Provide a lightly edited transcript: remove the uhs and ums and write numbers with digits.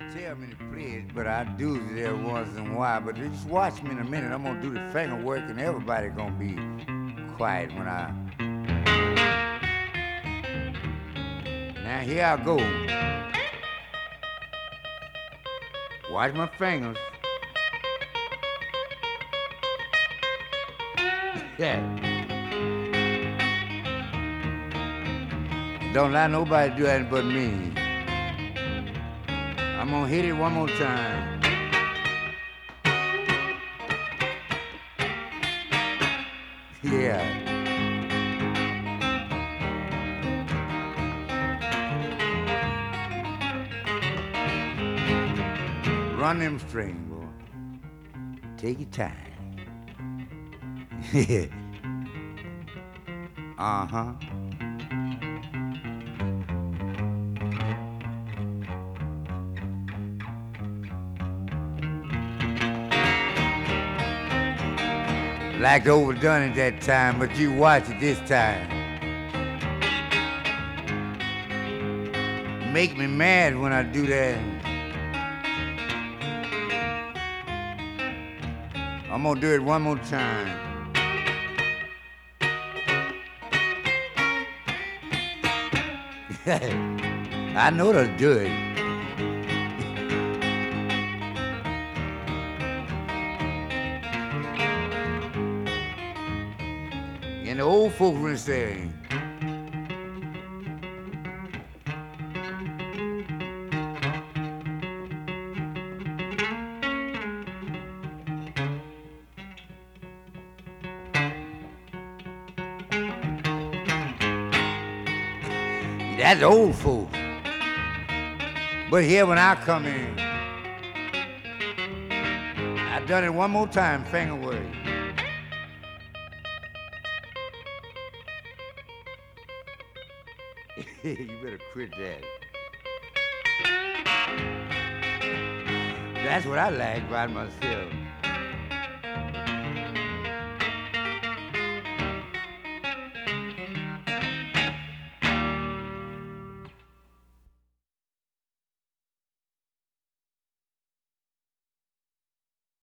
tell me to play it, but I do it every once in a while. But just watch me in a minute. I'm gonna do the finger work, and everybody gonna be quiet when I. Now here I go. Watch my fingers. Yeah. Don't let nobody do that but me. I'm gonna hit it one more time. Yeah. Run them strings, boy. Take your time. Uh-huh. Like overdone at that time, but you watch it this time. Make me mad when I do that. I'm gonna do it one more time. I know to do it. And the old folks would say, that's old folks. But here when I come in, I done it one more time, finger work. You better quit that. That's what I like about myself.